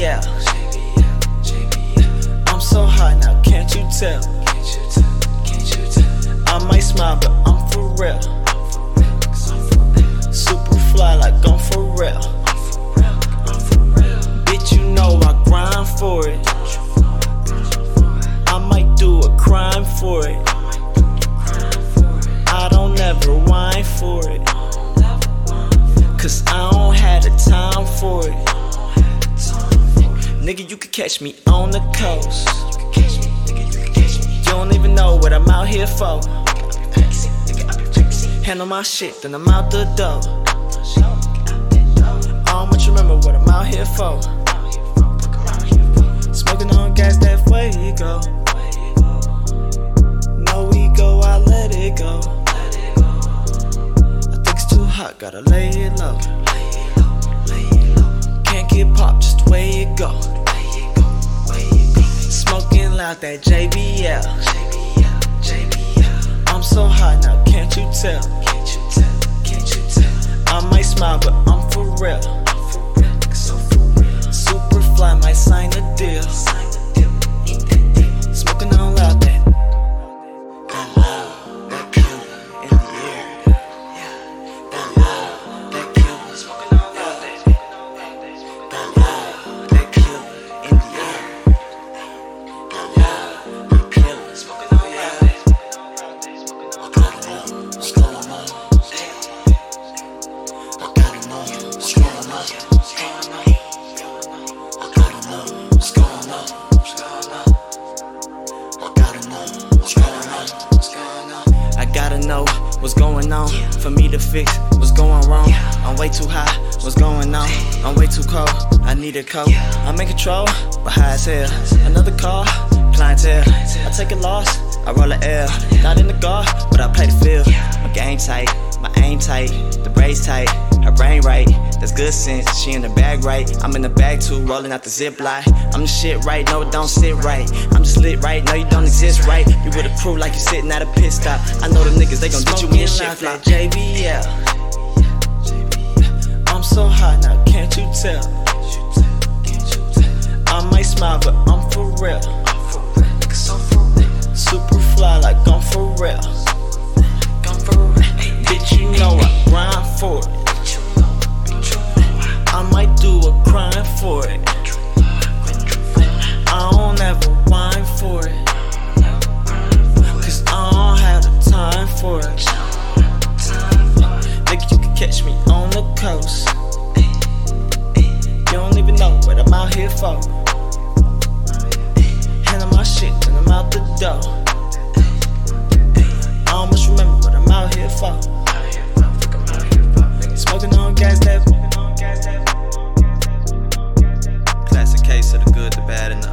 JBL. I'm so hot now, can't you tell? I might smile, but I'm for real. Super fly like I'm for real. Bitch, you know I grind for it. I might do a crime for it. I don't ever whine for it, cause I don't have the time for it. Nigga, you can catch me on the coast. You don't even know what I'm out here for. Handle my shit, then I'm out the door. I don't much remember what I'm out here for. Smoking on gas, that way you go. No ego, I let it go. I think it's too hot, gotta lay it low. Can't get popped, just the way it go. Smoking loud, that JBL. I'm so hot now, can't you tell? I might smile, but I'm for real. Super fly, might sign a deal. Smoking on loud, that Cuban in the air. That loud, that Cuban. Smoking on loud, that Cuban in the air. That loud, that Cuban. Smoking on loud. I gotta know what's going on. I gotta know what's going on. I gotta know what's going on. I gotta know what's going on. I gotta know what's going on for me to fix what's going wrong. I'm way too high, what's going on? I'm way too cold, I need a coat. I'm in control, but high as hell. Another call, clientele. I take a loss, I roll a L. Not in the guard, but I play the field. My game tight, my aim tight, the braids tight, her brain right. That's good sense, she in the bag right. I'm in the bag too, rolling out the zip line. I'm the shit right, no it don't sit right. I'm just lit right, no you don't exist right. You with a crew like you sitting at a pit stop. I know them niggas, they gon' get you when your shit flop. JBL. I'm so hot now, can't you tell? I might smile, but I'm for real. Super fly like I'm for real. Bitch, you know I grind for it. I might do a crime for it. I don't ever whine for it, cause I don't have the time for it. Nigga, you can catch me on the coast. You don't even know what I'm out here for. Handle my shit, then I'm out the door. I don't much remember what I'm out here for. Smoking on gas, that classic case of the good, the bad, and